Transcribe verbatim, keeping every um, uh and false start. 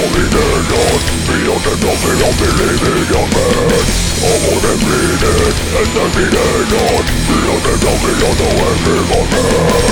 leaning on. Beyond the nothing of believing your man. I'm on them leaning and they're leaning on. Beyond the nothing of the way people man.